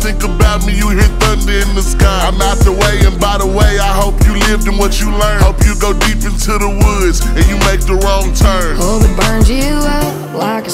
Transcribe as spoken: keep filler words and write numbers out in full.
think about me, you hear thunder in the sky. I'm out the way, and by the way, I hope you lived in what you learned. Hope you go deep into the woods and you make the wrong turn. Hope it burns you up like a